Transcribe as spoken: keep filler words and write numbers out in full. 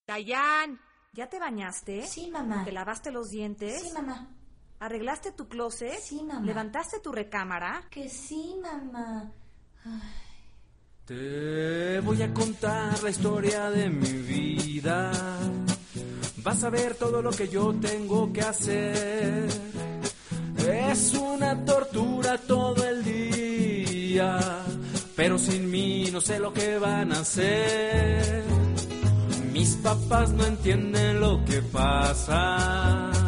Dayan, ¿ya te bañaste? Sí, mamá. ¿Te lavaste los dientes? Sí, mamá. ¿Arreglaste tu closet? Sí, mamá. ¿Levantaste tu recámara? Que sí, mamá. Ay. Te voy a contar la historia de mi vida. Vas a ver todo lo que yo tengo que hacer. Es una tortura todo el día, pero sin mí no sé lo que van a hacer. Mis papás no entienden lo que pasa.